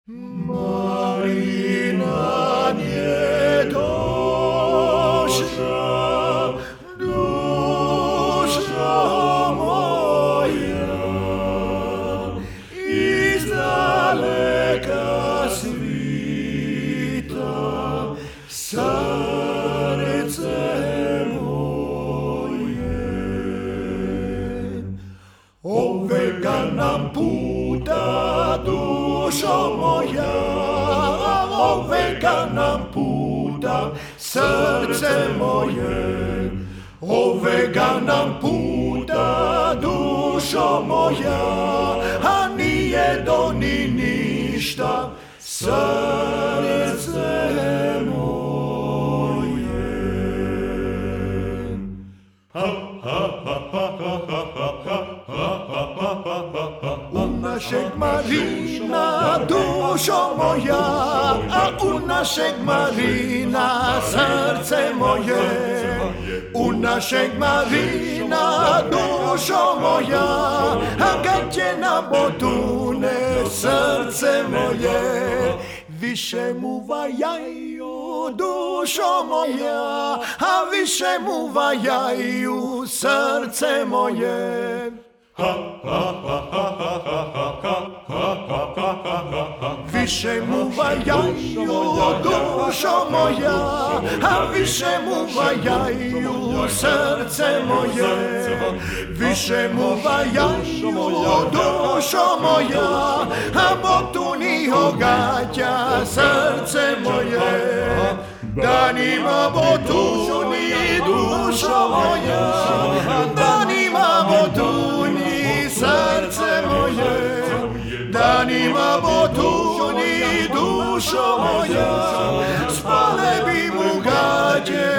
Marina niedoszła, dusza moja, i z daleka swita serce moje. Owega nam puta, duszo moja, owega nam puta, serce moje. Owega nam puta, duszo moja, a nije doni ništa, srce moje. U našeg Marina, dušo moja, a u našeg Marina, srce moje. U našeg Marina, dušo moja, a kad će na botune, srce moje. Više mu vajaju, dušo moja, a više mu vajaju, srce moje. Više mu vajaju, dušo moja, a više mu vajaju, srce moje. Više mu vajaju, dušo moja, a botuni ogađa, srce moje. Danima botuni, dušo moja, danima botuni, srce moje. Danima botuni, dušo moja, spale bi mu gađe,